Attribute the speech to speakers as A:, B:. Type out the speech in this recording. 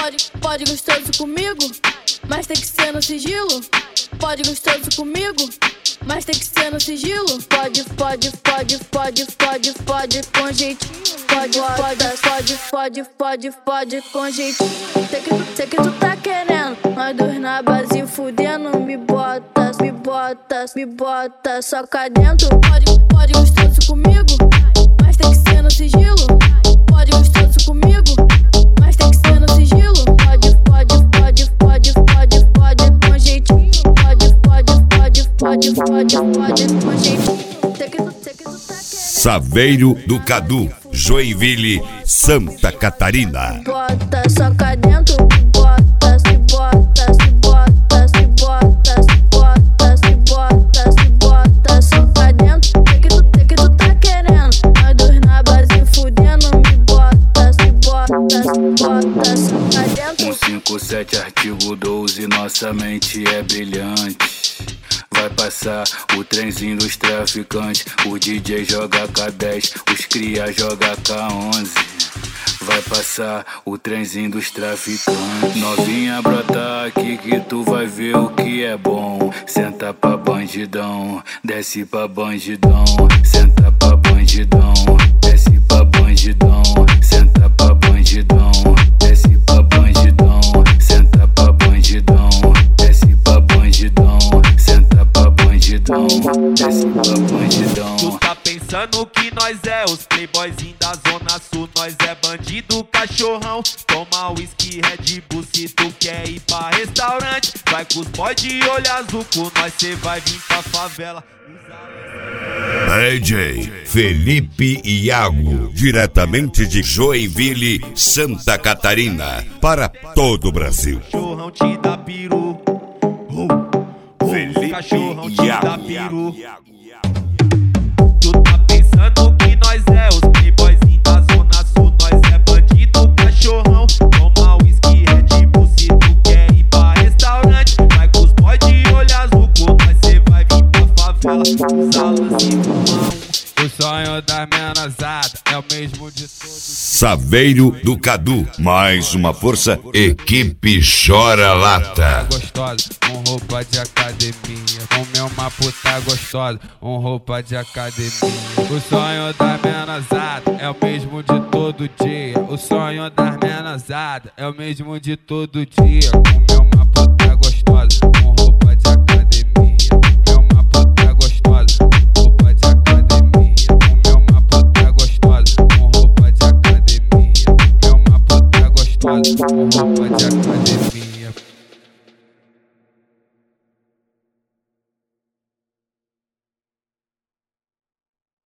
A: Pode gostoso comigo, mas tem que ser no sigilo. Pode gostoso comigo, mas tem que ser no sigilo. Pode com jeitinho. Pode com jeitinho. Sei que tu tá querendo, nós dois na base fudendo. Me bota só cá dentro. Pode gostoso comigo, mas tem que ser no sigilo. Pode gostoso comigo, mas tem que ser no sigilo. Pode com jeitinho. Pode com jeitinho. Sei que tu tá querendo.
B: Saveiro do Cadu, Joinville, Santa Catarina.
A: Bota só cá dentro. Bota só cá dentro. Sei que tu tá querendo, nós dois na base fudendo. Me bota só cá dentro.
C: 157 artigo 12, nossa mente é brilhante. Vai passar o trenzinho dos traficantes. O DJ joga K10, os cria joga K11. Vai passar o trenzinho dos traficantes. Novinha, brota aqui que tu vai ver o que é bom. Senta pra bandidão, desce pra bandidão. Senta pra bandidão, desce pra bandidão. Senta pra bandidão, desce pra bandidão. Senta pra bandidão, desce pra bandidão. Senta pra bandidão, desce pra bandidão.
D: Tu tá pensando que nós é os playboyzinhos da Zona Sul. Nós é bandido, cachorrão. Toma whisky, Red Bull. Se tu quer ir pra restaurante, vai com os boy de olho azul. Com nós cê vai vir pra favela.
B: DJ Felipe Iago, diretamente de Joinville, Santa Catarina, para todo o Brasil.
D: Cachorrão te dá peru. Cachorrão te dá peru. Tu tá pensando que nós é os playboyzinhos da Zona Sul. Nós é bandido, cachorrão. Toma whisky, Red Bull. Se tu quer ir pra restaurante, vai com os boy de olho azul. Com nós cê vai vir pra favela. Os alas e fumão. O sonho das menazadas é o mesmo de todos.
B: Saveiro do Cadu, mais uma força, equipe Chora Lata.
D: Gostosa, com roupa de academia. Comer uma puta gostosa, com roupa de academia. O sonho das menazadas é o mesmo de todo dia. O sonho das menazadas é o mesmo de todo dia. Comer uma puta gostosa, com roupa de academia. Comer uma puta gostosa, roupa de academia. Comer uma puta gostosa, com roupa de academia. Comer uma puta gostosa, com roupa de academia.